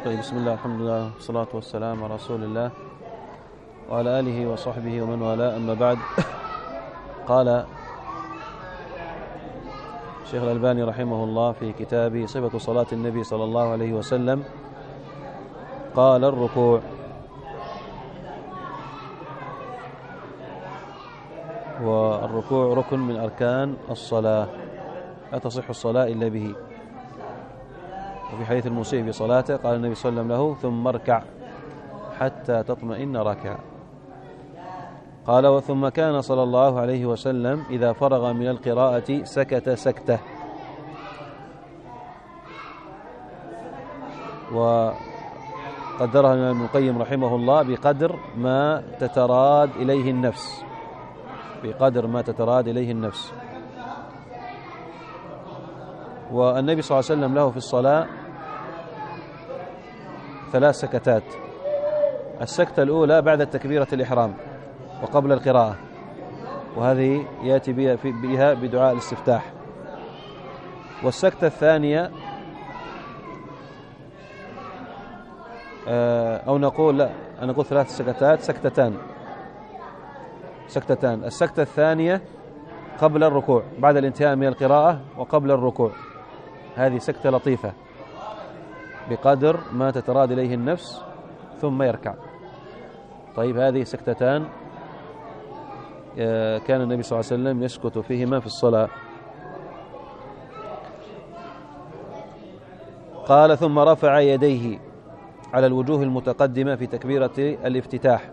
طيب، بسم الله، الحمد لله، والصلاة والسلام على رسول الله وعلى آله وصحبه ومن والاه، أما بعد. قال الشيخ الألباني رحمه الله في كتابه صفة صلاة النبي صلى الله عليه وسلم، قال: الركوع. والركوع ركن من أركان الصلاة، لا تصح الصلاة إلا به. وفي حديث المسيء بصلاته قال النبي صلى الله عليه وسلم له: ثم اركع حتى تطمئن راكعا. قال: وثم كان صلى الله عليه وسلم إذا فرغ من القراءة سكت سكتة. وقدرها ابن القيم رحمه الله بقدر ما تتراد إليه النفس، بقدر ما تتراد إليه النفس. والنبي صلى الله عليه وسلم له في الصلاة 3 سكتات. السكتة الأولى بعد تكبيرة الإحرام وقبل القراءة، وهذه يأتي بها بدعاء الاستفتاح. والسكتة الثانية أو نقول لا، أنا أقول 3 سكتات، سكتتان. السكتة الثانية قبل الركوع، بعد الانتهاء من القراءة وقبل الركوع، هذه سكتة لطيفة بقدر ما تتراد إليه النفس ثم يركع. طيب، هذه سكتتان كان النبي صلى الله عليه وسلم يسكت فيهما في الصلاة. قال: ثم رفع يديه على الوجوه المتقدمة في تكبيرة الافتتاح،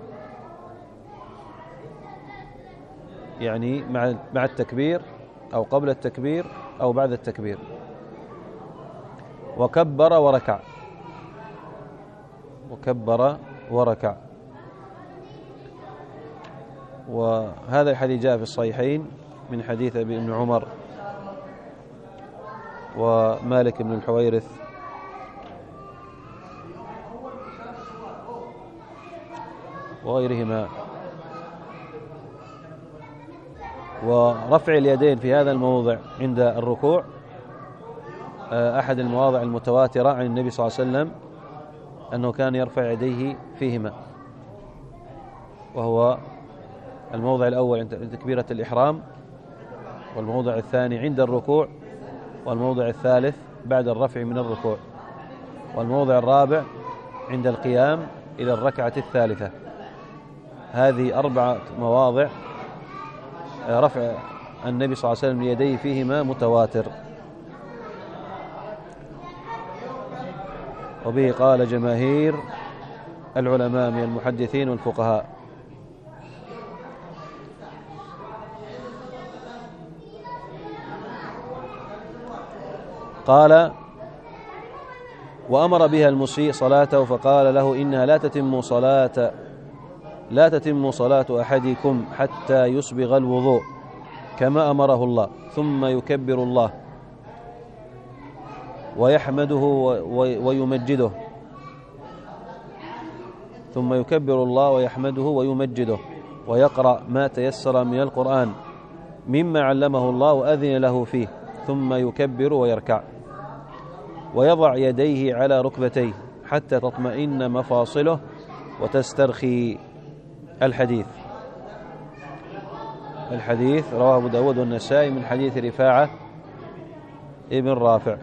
يعني مع التكبير أو قبل التكبير أو بعد التكبير، وكبر وركع. وهذا الحديث جاء في الصحيحين من حديث أبي بن عمر ومالك بن الحويرث وغيرهما. ورفع اليدين في هذا الموضع عند الركوع أحد المواضع المتواترة عن النبي صلى الله عليه وسلم أنه كان يرفع يديه فيهما، وهو الموضع الأول عند تكبيرة الإحرام، والموضع الثاني عند الركوع، والموضع الثالث بعد الرفع من الركوع، والموضع الرابع عند القيام إلى الركعة الثالثة. هذه 4 مواضع رفع النبي صلى الله عليه وسلم يديه فيهما متواتر. وبه قال جماهير العلماء من المحدثين والفقهاء. قال: وأمر بها المسيء صلاته فقال له: إنها لا تتم صلاة أحدكم حتى يسبغ الوضوء كما أمره الله، ثم يكبر الله ويحمده ويمجده ويقرأ ما تيسر من القرآن مما علمه الله وأذن له فيه، ثم يكبر ويركع ويضع يديه على ركبتيه حتى تطمئن مفاصله وتسترخي. الحديث رواه أبو داود والنسائي من حديث رفاعة ابن رافع.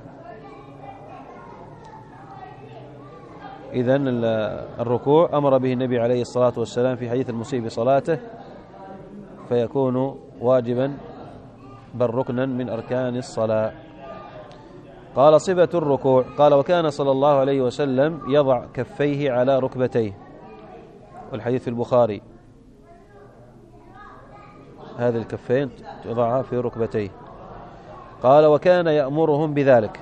إذن الركوع أمر به النبي عليه الصلاة والسلام في حديث المسيء بصلاته، فيكون واجبا بل ركنا من أركان الصلاة. قال: صفة الركوع. قال: وكان صلى الله عليه وسلم يضع كفيه على ركبتيه، والحديث في البخاري، هذه الكفين تضعها في ركبتيه. قال: وكان يأمرهم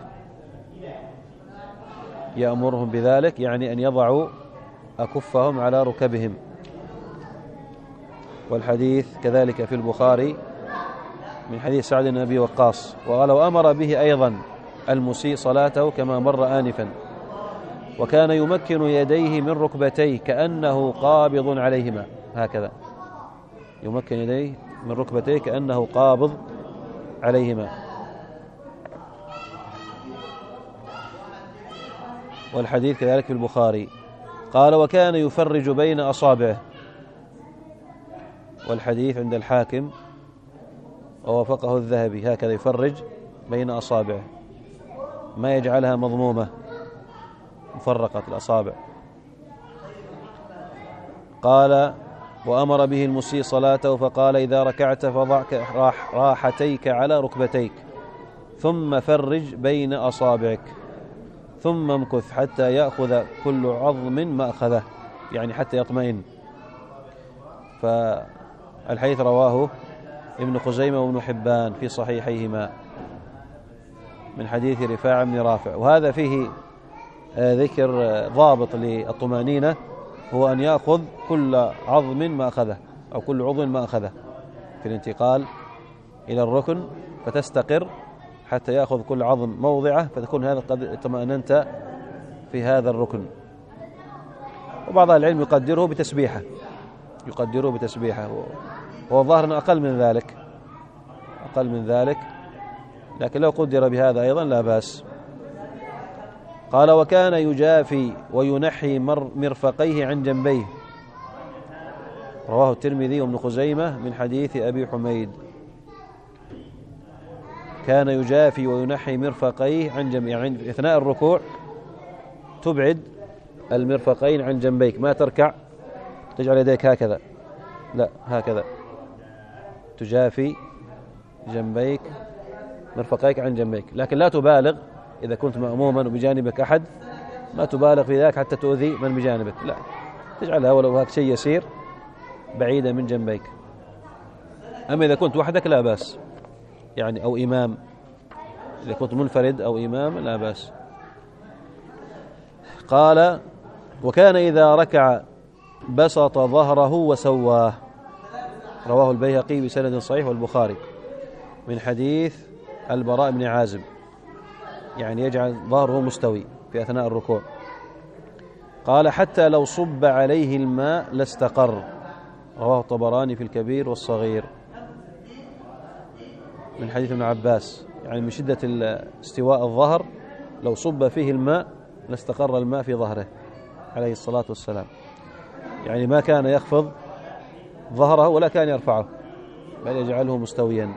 بذلك يعني أن يضعوا أكفهم على ركبهم. والحديث كذلك في البخاري من حديث سعد بن أبي وقاص. وقال: وأمر به أيضا المسيء صلاته كما مر آنفا، وكان يمكن يديه من ركبتيه كأنه قابض عليهما، هكذا يمكن يديه من ركبتيه كأنه قابض عليهما. والحديث كذلك في البخاري. قال وكان يفرج بين أصابعه، والحديث عند الحاكم ووافقه الذهبي، هكذا يفرج بين أصابعه، ما يجعلها مضمومة مفرقة الأصابع. قال وأمر به المسيء صلاته فقال إذا ركعت فضع راحتيك على ركبتيك ثم فرج بين أصابعك ثم امكث حتى يأخذ كل عظم ما أخذه، يعني حتى يطمئن. فالحديث رواه ابن خزيمة وابن حبان في صحيحيهما من حديث رفاعة بن رافع. وهذا فيه ذكر ضابط للطمأنينة، هو أن يأخذ كل عظم ما أخذه أو كل عضو ما أخذه في الانتقال إلى الركن، فتستقر حتى يأخذ كل عظم موضعه، فتكون هذا قد اطمأننت في هذا الركن. وبعض العلم يقدره بتسبيحة، وهو ظاهر أقل من ذلك، لكن لو قدر بهذا أيضا لا بأس. قال وكان يجافي وينحي مرفقيه عن جنبيه، رواه الترمذي وابن خزيمة من حديث أبي حميد. كان يجافي وينحي مرفقيه عن جنبيه، يعني أثناء الركوع تبعد المرفقين عن جنبيك، ما تركع تجعل يديك هكذا، لا هكذا، تجافي جنبيك مرفقيك عن جنبيك، لكن لا تبالغ إذا كنت مأموما وبجانبك أحد، ما تبالغ في ذلك حتى تؤذي من بجانبك، لا، تجعلها ولو هيك شيء يسير بعيدا من جنبيك. أما إذا كنت وحدك لا بأس، يعني أو إمام، إذا كنت منفرد أو إمام لا بأس. قال وكان إذا ركع بسط ظهره وسواه، رواه البيهقي بسند صحيح والبخاري من حديث البراء بن عازب، يعني يجعل ظهره مستوي في أثناء الركوع. قال حتى لو صب عليه الماء لاستقر، رواه الطبراني في الكبير والصغير من حديث ابن عباس، يعني من شدة استواء الظهر لو صب فيه الماء لاستقر الماء في ظهره عليه الصلاة والسلام، يعني ما كان يخفض ظهره ولا كان يرفعه، بل يجعله مستويا.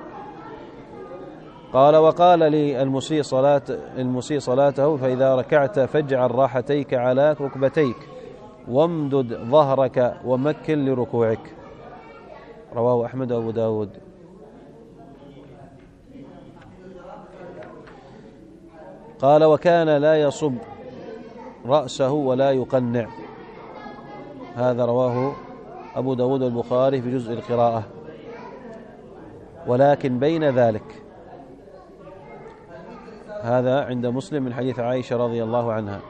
قال وقال للمسيء صلاته فإذا ركعت فاجعل راحتيك على ركبتيك وامدد ظهرك ومكن لركوعك، رواه أحمد وأبو داود. قال وكان لا يصب رأسه ولا يقنع، هذا رواه أبو داود والبخاري في جزء القراءة. ولكن بين ذلك، هذا عند مسلم من حديث عائشة رضي الله عنها،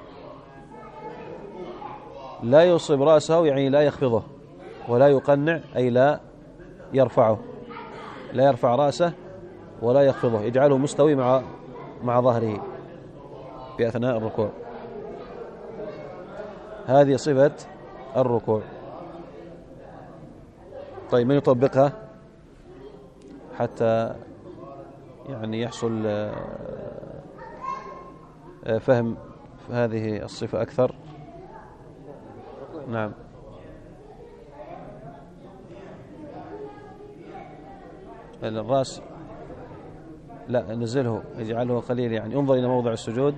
لا يصب رأسه يعني لا يخفضه، ولا يقنع أي لا يرفعه، لا يرفع رأسه ولا يخفضه، يجعله مستوي مع ظهره في أثناء الركوع. هذه صفة الركوع. طيب من يطبقها حتى يعني يحصل فهم هذه الصفة أكثر؟ نعم. الرأس لا نزله، اجعله قليل، يعني انظر إلى موضع السجود،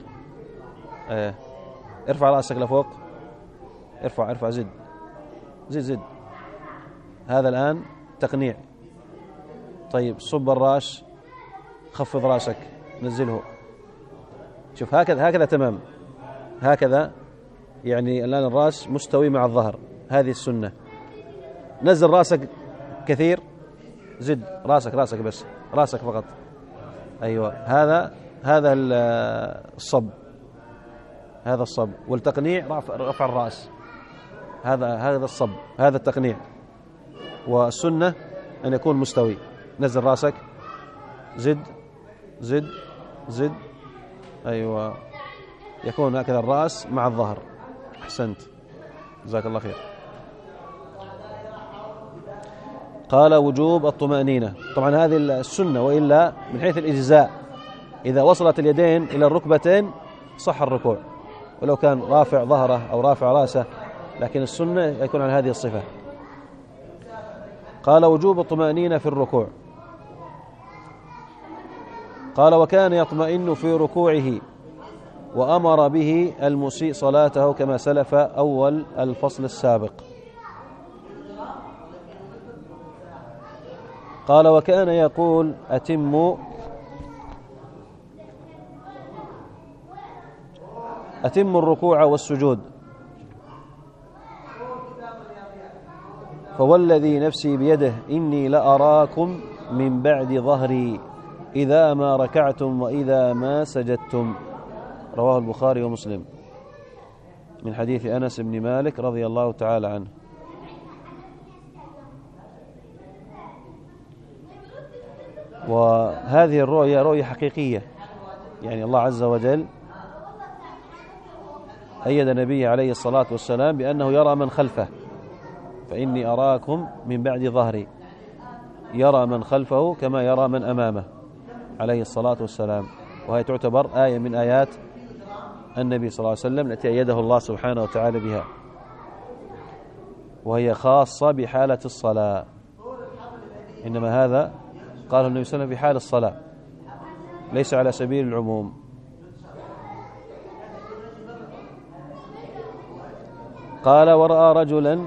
ارفع رأسك لفوق، ارفع زد، هذا الآن تقنيع. طيب صب الراس، خفض رأسك، نزله، شوف هكذا تمام، هكذا يعني الآن الرأس مستوي مع الظهر، هذه السنة. نزل رأسك كثير، زد رأسك بس، رأسك فقط، أيوة، هذا الصب، هذا الصب. والتقنيع رفع الرأس، هذا الصب، هذا التقنيع. والسنة أن يكون مستوي، نزل رأسك، زد، أيوة، يكون هكذا الرأس مع الظهر. أحسنت، جزاك الله خير. قال وجوب الطمأنينة، طبعا هذه السنة، وإلا من حيث الإجزاء إذا وصلت اليدين إلى الركبتين صح الركوع، ولو كان رافع ظهره أو رافع رأسه، لكن السنة يكون على هذه الصفة. قال وجوب الطمأنينة في الركوع. قال وكان يطمئن في ركوعه وأمر به المسيء صلاته كما سلف أول الفصل السابق. قال وكان يقول أتم الركوع والسجود، فوالذي نفسي بيده إني لأراكم من بعد ظهري إذا ما ركعتم وإذا ما سجدتم. رواه البخاري ومسلم من حديث أنس بن مالك رضي الله تعالى عنه. وهذه الرؤية رؤية حقيقية، يعني الله عز وجل أيد النبي عليه الصلاة والسلام بأنه يرى من خلفه، فإني أراكم من بعد ظهري، يرى من خلفه كما يرى من أمامه عليه الصلاة والسلام. وهي تعتبر آية من آيات النبي صلى الله عليه وسلم التي أيده الله سبحانه وتعالى بها، وهي خاصة بحالة الصلاة، إنما هذا قاله النبي صلى الله عليه وسلم في حال الصلاة، ليس على سبيل العموم. قال ورأى رجلا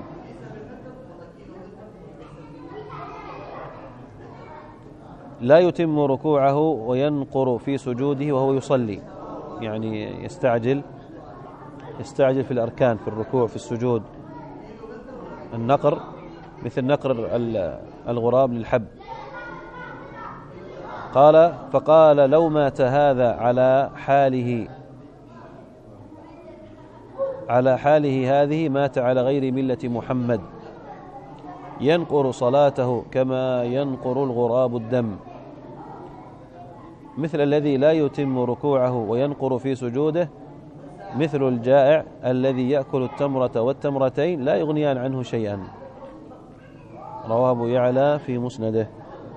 لا يتم ركوعه وينقر في سجوده وهو يصلي، يعني يستعجل في الأركان، في الركوع في السجود. النقر مثل نقر الغراب للحب. قال فقال لو مات هذا على حاله هذه مات على غير ملة محمد، ينقر صلاته كما ينقر الغراب الدم، مثل الذي لا يتم ركوعه وينقر في سجوده، مثل الجائع الذي يأكل التمرة والتمرتين لا يغنيان عنه شيئا. رواه أبو يعلى في مسنده،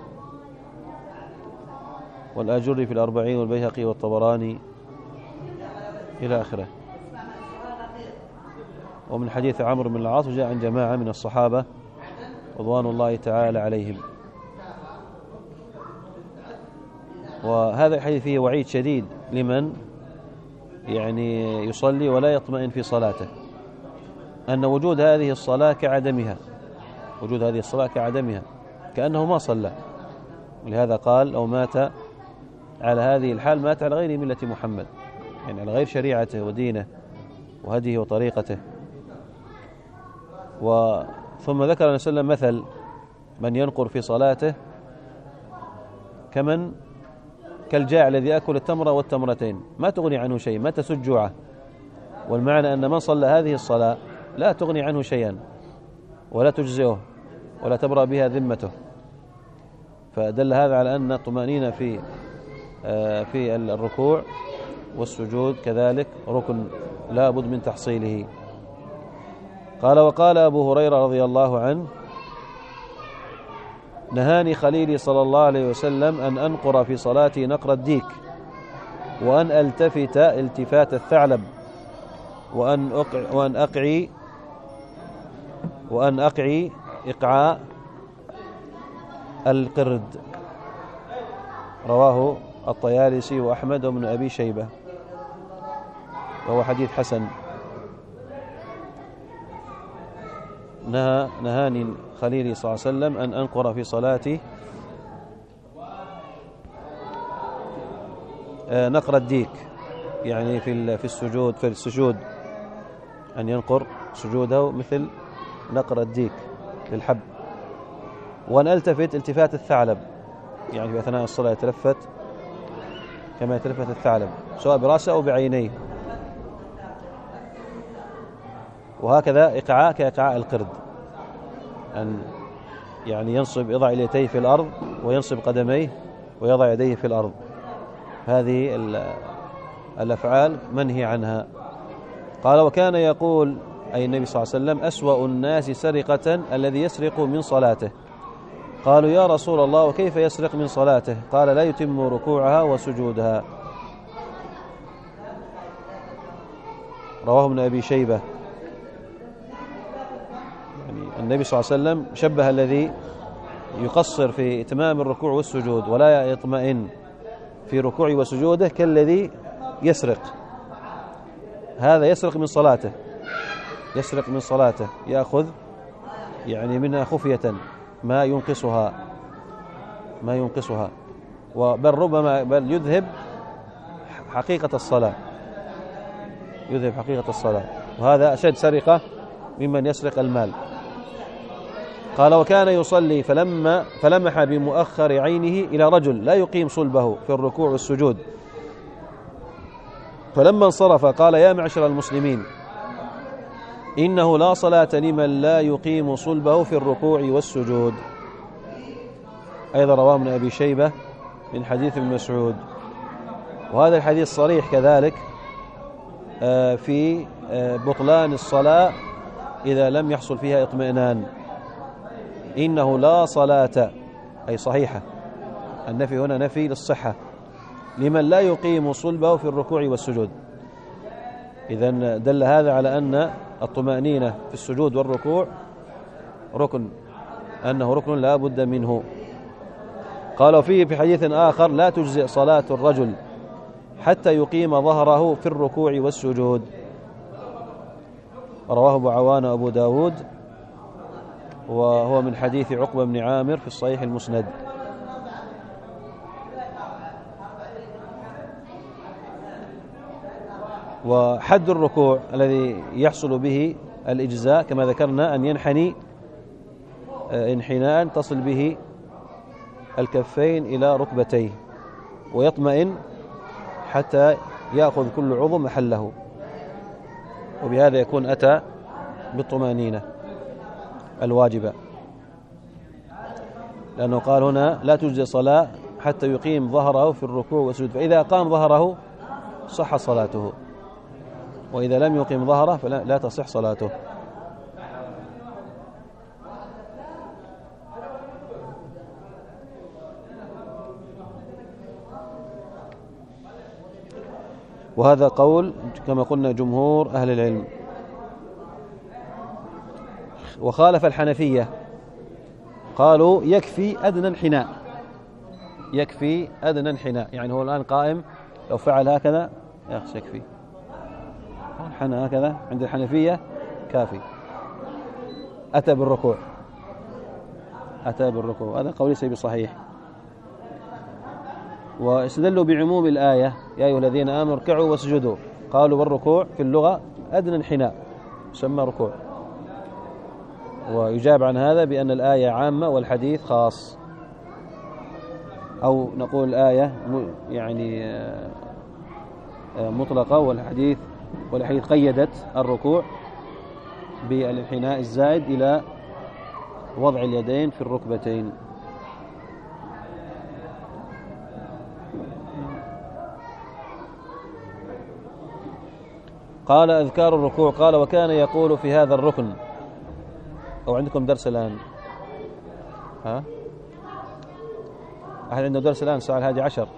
والآجري في الأربعين، والبيهقي والطبراني إلى آخره. ومن حديث عمرو بن العاص جاء عن جماعة من الصحابة رضوان الله تعالى عليهم. وهذا الحديث فيه وعيد شديد لمن يعني يصلي ولا يطمئن في صلاته، أن وجود هذه الصلاة كعدمها، كأنه ما صلى. ولهذا قال لو مات على هذه الحال مات على غير ملة محمد، يعني على غير شريعته ودينه وهديه وطريقته. ثم ذكر النبي صلى الله عليه وسلم مثل من ينقر في صلاته كالجاع الذي يأكل التمرة والتمرتين، ما تغني عنه شيء، ما تسد جوعه. والمعنى أن من صلى هذه الصلاة لا تغني عنه شيئا ولا تجزئه ولا تبرأ بها ذمته. فدل هذا على أن الطمأنينة في الركوع والسجود كذلك ركن لا بد من تحصيله. قال وقال أبو هريرة رضي الله عنه نهاني خليلي صلى الله عليه وسلم أن أنقر في صلاتي نقر الديك، وأن ألتفت التفات الثعلب، وأن أقعي إقعاء القرد. رواه الطيالسي وأحمد وابن أبي شيبة، وهو حديث حسن. نهاني خليلي صلى الله عليه وسلم أن أنقر في صلاتي نقر الديك، يعني في السجود أن ينقر سجوده مثل نقر الديك للحب. وأن ألتفت التفات الثعلب، يعني في أثناء الصلاة يتلفت كما يتلفت الثعلب سواء برأسه أو بعينيه. وهكذا إقعاء كإقعاء القرد، أن يعني يضع اليتيه في الأرض وينصب قدميه ويضع يديه في الأرض. هذه الأفعال منهي عنها. قال وكان يقول أي النبي صلى الله عليه وسلم أسوأ الناس سرقة الذي يسرق من صلاته. قالوا يا رسول الله وكيف يسرق من صلاته؟ قال لا يتم ركوعها وسجودها. رواه ابن أبي شيبة. يعني النبي صلى الله عليه وسلم شبه الذي يقصر في إتمام الركوع والسجود ولا يطمئن في ركوعه وسجوده كالذي يسرق. هذا يسرق من صلاته يأخذ يعني منها خفية ما ينقصها بل يذهب حقيقة الصلاة، وهذا أشد سرقة ممن يسرق المال. قال وكان يصلي فلمح بمؤخر عينه إلى رجل لا يقيم صلبه في الركوع والسجود، فلما انصرف قال يا معشر المسلمين إنه لا صلاة لمن لا يقيم صلبه في الركوع والسجود. أيضا رواه ابن أبي شيبة من حديث ابن مسعود، وهذا الحديث صريح كذلك في بطلان الصلاة إذا لم يحصل فيها اطمئنان. إنه لا صلاة أي صحيحة، النفي هنا نفي للصحة، لمن لا يقيم صلبه في الركوع والسجود. إذن دل هذا على أن الطمأنينة في السجود والركوع أنه ركن لا بد منه. قالوا فيه في حديث آخر لا تجزئ صلاة الرجل حتى يقيم ظهره في الركوع والسجود. رواه أبو عوان وأبو داود، وهو من حديث عقبة بن عامر في الصحيح المسند. وحد الركوع الذي يحصل به الإجزاء كما ذكرنا أن ينحني انحناء تصل به الكفين إلى ركبتيه ويطمئن حتى يأخذ كل عضو محله، وبهذا يكون أتى بالطمأنينة الواجبة، لأنه قال هنا لا تجزي صلاة حتى يقيم ظهره في الركوع والسجود، فإذا قام ظهره صح صلاته، وإذا لم يقيم ظهره فلا تصح صلاته. وهذا قول كما قلنا جمهور أهل العلم. وخالف الحنفية، قالوا يكفي أدنى انحناء، يعني هو الآن قائم لو فعل هكذا يكفي، حنى هكذا عند الحنفية كافي، أتى بالركوع، هذا قول ليس بصحيح. واستدلوا بعموم الآية يا أيها الذين آمنوا اركعوا واسجدوا، قالوا والركوع في اللغة أدنى انحناء يسمى ركوع، ويجاب عن هذا بأن الآية عامة والحديث خاص، أو نقول الآية يعني مطلقة والحديث قيدت الركوع بالانحناء الزائد إلى وضع اليدين في الركبتين. قال أذكار الركوع، قال وكان يقول في هذا الركن، أو عندكم درس الآن؟ أحد عنده درس الآن الساعة 11؟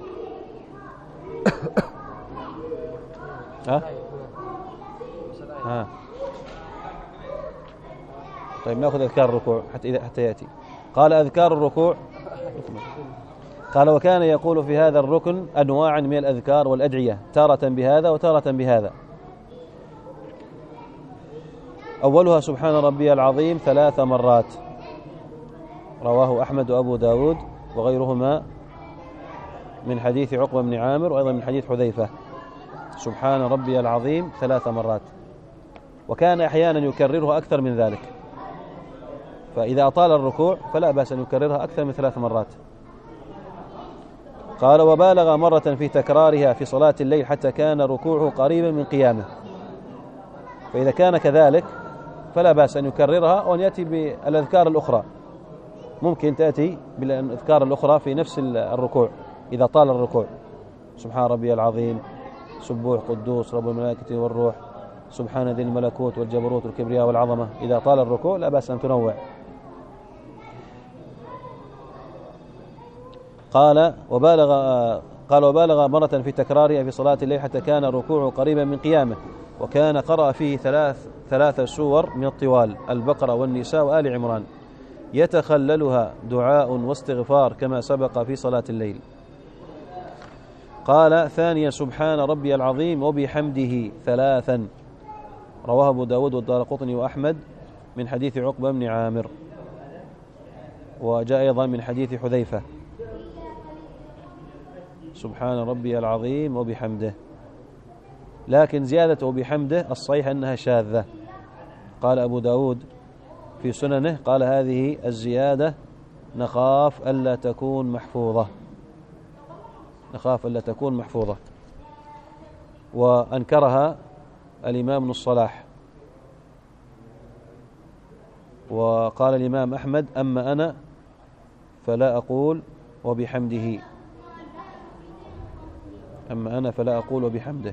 طيب نأخذ أذكار الركوع حتى يأتي. قال أذكار الركوع، قال وكان يقول في هذا الركن أنواعا من الأذكار والأدعية، تارة بهذا وتارة بهذا. أولها سبحان ربي العظيم 3 مرات، رواه أحمد وأبو داود وغيرهما من حديث عقبة بن عامر، وأيضا من حديث حذيفة، سبحان ربي العظيم 3 مرات، وكان أحيانا يكررها أكثر من ذلك، فإذا أطال الركوع فلا بأس أن يكررها أكثر من 3 مرات. قال وبالغ مرة في تكرارها في صلاة الليل حتى كان ركوعه قريبا من قيامه، فإذا كان كذلك فلا بأس أن يكررها وأن يأتي بالأذكار الأخرى، ممكن تأتي بالأذكار الأخرى في نفس الركوع إذا طال الركوع، سبحان ربي العظيم، سبوح قدوس رب الملائكة والروح، سبحان ذي الملكوت والجبروت والكبرياء والعظمة، إذا طال الركوع لا بأس أن تنوع. قال وبالغ مرة في تكرارها في صلاة الليل حتى كان ركوعه قريبا من قيامه، وكان قرأ فيه ثلاث سور من الطوال: البقرة والنساء وآل عمران، يتخللها دعاء واستغفار كما سبق في صلاة الليل. قال: ثانيا سبحان ربي العظيم وبحمده 3، رواه أبو داود والدارقطني وأحمد من حديث عقبة بن عامر، وجاء أيضا من حديث حذيفة: سبحان ربي العظيم وبحمده. لكن زيادة وبحمده الصحيح أنها شاذة. قال أبو داود في سننه: قال هذه الزيادة نخاف ألا تكون محفوظة، نخاف ألا تكون محفوظة. وأنكرها الإمام ابن الصلاح. وقال الإمام أحمد: أما أنا فلا أقول وبحمده، أما أنا فلا أقول وبحمده.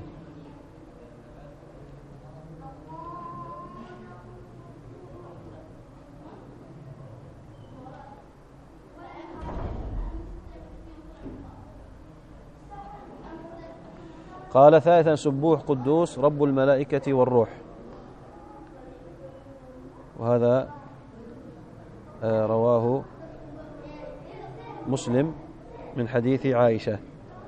قال: ثالثا سبوح قدوس رب الملائكة والروح، وهذا رواه مسلم من حديث عائشة.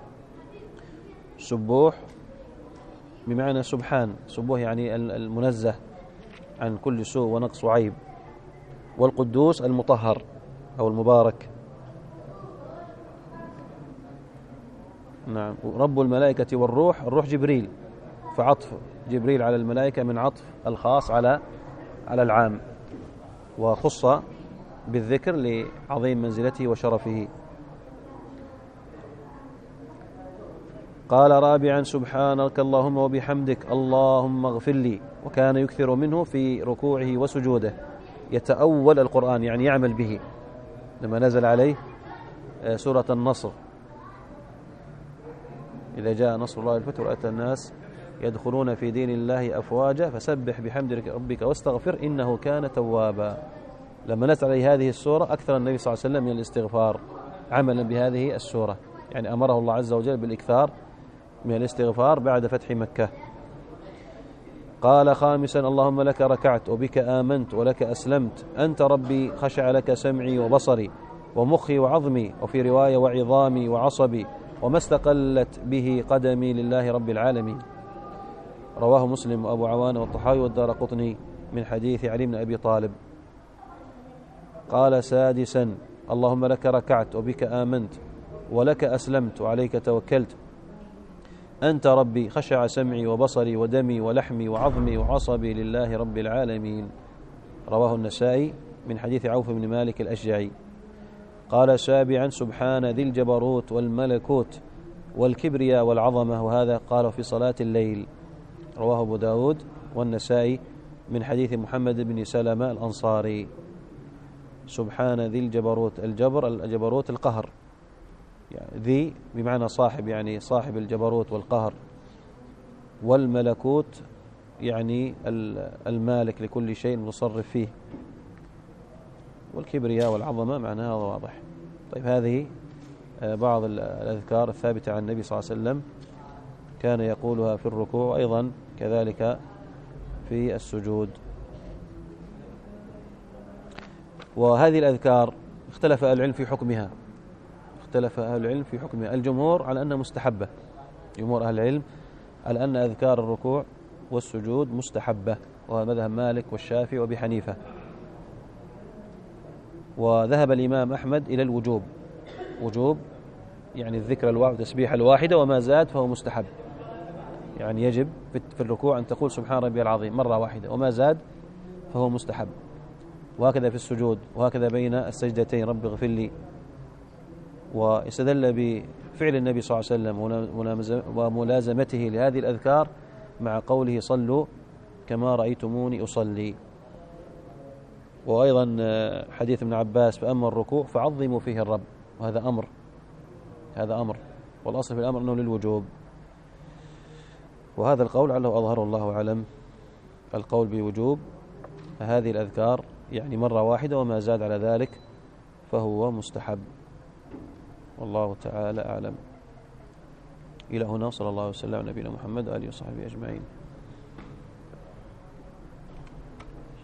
سبوح بمعنى سبحان، سبوح يعني المنزه عن كل سوء ونقص وعيب، والقدوس المطهر أو المبارك. نعم. رب الملائكة والروح، الروح جبريل، فعطف جبريل على الملائكة من عطف الخاص على العام، وخص بالذكر لعظيم منزلته وشرفه. قال: رابعا سبحانك اللهم وبحمدك اللهم اغفر لي، وكان يكثر منه في ركوعه وسجوده، يتأول القرآن يعني يعمل به. لما نزل عليه سورة النصر: إذا جاء نصر الله والفتح ورأيت الناس يدخلون في دين الله أفواجا فسبح بحمد ربك واستغفر إنه كان توابا. لما نزل عليه هذه السورة أكثر النبي صلى الله عليه وسلم من الاستغفار عملا بهذه السورة، يعني أمره الله عز وجل بالإكثار من الاستغفار بعد فتح مكة. قال: خامسا اللهم لك ركعت وبك آمنت ولك أسلمت، أنت ربي خشع لك سمعي وبصري ومخي وعظمي، وفي رواية وعظامي وعصبي، وما استقلت به قدمي لله رب العالمين. رواه مسلم وأبو عوانة والطحاوي والدارقطني من حديث علي بن أبي طالب. قال: سادسا اللهم لك ركعت وبك آمنت ولك أسلمت وعليك توكلت، أنت ربي خشع سمعي وبصري ودمي ولحمي وعظمي وعصبي لله رب العالمين. رواه النسائي من حديث عوف بن مالك الأشجعي. قال: سابعا سبحان ذي الجبروت والملكوت والكبرياء والعظمة، وهذا قال في صلاة الليل. رواه أبو داود والنسائي من حديث محمد بن سلمة الأنصاري. سبحان ذي الجبروت، الجبروت القهر، يعني ذي بمعنى صاحب، يعني صاحب الجبروت والقهر، والملكوت يعني المالك لكل شيء المتصرف فيه، والكبرياء والعظمة معناها واضح. طيب، هذه بعض الأذكار الثابتة عن النبي صلى الله عليه وسلم، كان يقولها في الركوع وأيضا كذلك في السجود. وهذه الأذكار اختلف أهل العلم في حكمها، اختلف أهل العلم في حكمها. الجمهور على أنها مستحبة، جمهور أهل العلم على أن أذكار الركوع والسجود مستحبة، وهذا مذهب مالك والشافعي وأبي حنيفة. وذهب الإمام أحمد إلى الوجوب، وجوب يعني الذكر الواحد وتسبيح الواحدة، وما زاد فهو مستحب، يعني يجب في الركوع أن تقول سبحان ربي العظيم مرة واحدة، وما زاد فهو مستحب. وهكذا في السجود، وهكذا بين السجدتين رب اغفر لي. واستدل بفعل النبي صلى الله عليه وسلم وملازمته لهذه الأذكار مع قوله صلوا كما رأيتموني أصلي. وأيضا حديث ابن عباس: فأما الركوع فعظموا فيه الرب، وهذا أمر، هذا أمر، والأصل في الأمر أنه للوجوب. وهذا القول علّه أظهر الله أعلم، القول بوجوب هذه الأذكار يعني مرة واحدة، وما زاد على ذلك فهو مستحب، والله تعالى أعلم. إلى هنا، صلى الله وسلم على نبينا محمد وآله وصحبه أجمعين.